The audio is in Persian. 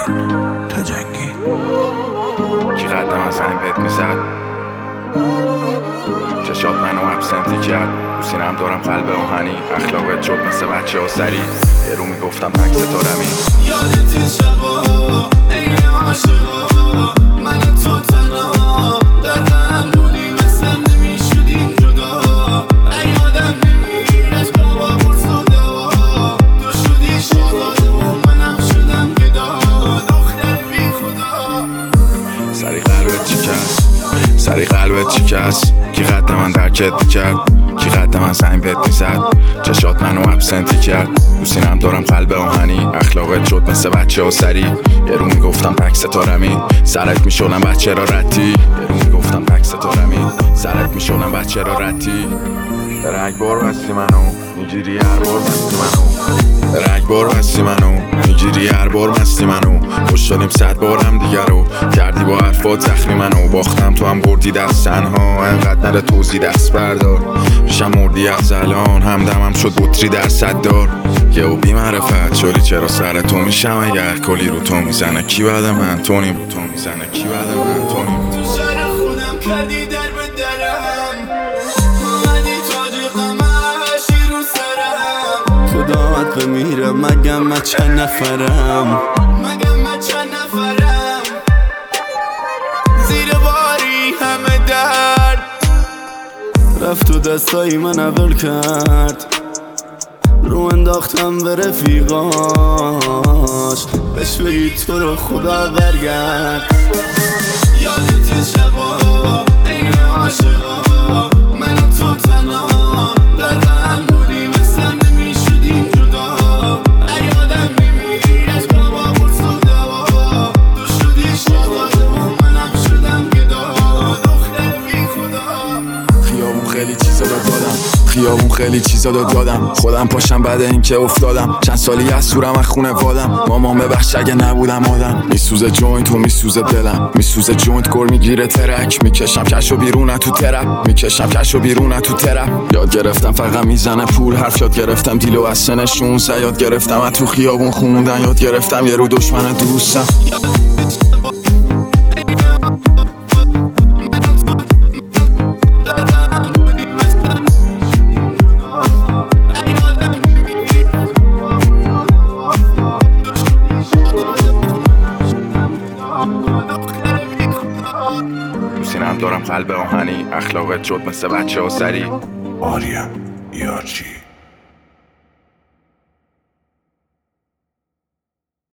آریان تجنگی کی قدم از زنگ بهت میزد، چشات منو ابسنتی کرد. تو سینم دارم قلب آهنی، اخلاقت شد مثل بچه ها سری. یه رو میگفتم تک ستارمی. یادت شبا این عاشقا، من تو تنها در هم بودیم، مثل نمیشدیم جدا. یادم نمیگیر از بابا پرس و دوا، تو شدی شاداد و منم شدم گدا. دختر بی خدا سری قلبت شکست، سری قلبت شکست. کی قد من درکت میکرد، کی قد من زنگ بهت میزد. چشات منو ابسنتی کرد. تو سینم دارم قلب آهنی، اخلاقت شد مثل بچه ها سری. یه رو میگفتم تک ستارمی، سرت میشونم بچه را رتی. یه رو میگفتم تک ستارمی، سرت میشونم بچه را رتی. رگبار بستی منو میگیری هر بار مستی منو. رگبار بستی منو میگیری هر بار مستی منو. خوش شدیم 100 بار هم دیگه رو کردی با حرفات زخمی منو. باختم تو هم بردی دست تنها، انقدر نره توزی دست بردار. پیشم مردی از الان، همدمم شد بطری در صد دار. یه او بی معرفت شدی چرا سر تو میشم اگر کلی رو تو میزنه. کی بعد من تو نیم رو تو میزنه، کی بعد من تو نیم. تو شهر خودم کردی در به درم، اومدی تاج قمشی رو سرم. خداوند بمیره مگم من چند نفرم، مگم من چند نفرم. زیر باری همه درد رفت و دستایی من اول کرد. رو انداختم به رفیقاش، بهش بگی تو رو خدا برگرد. یادت شبا این عاشقا، من و تو تنها در هم بودیم، مثل نمیشدیم جدا. یادم نمیگیر از بابا پرس و دوا، تو شدی شاداد و منم شدم گدا. دختر بی خدا خیابون خیلی چیزا دادم، خیابون خیلی چیزا دادم. خودم پاشم بعد اینکه افتادم، چند سالی از سورم از خونه وادم. مامان ببخش اگه نبودم آدم. میسوزه جوینت و میسوزه دلم، میسوزه جوینت گر میگیره ترک. میکشم کشو بیرون تو ترپ، میکشم کشو بیرون تو ترپ. یاد گرفتم فقط میزنه پول حرف، یاد گرفتم دیلو از سن 16. یاد گرفتم از تو خیابون خوندن، یاد گرفتم یه رو دشمن دوستم. تو سینم دارم قلب آهنی، اخلاقت شد مثل بچه ها سری. آریان یارچی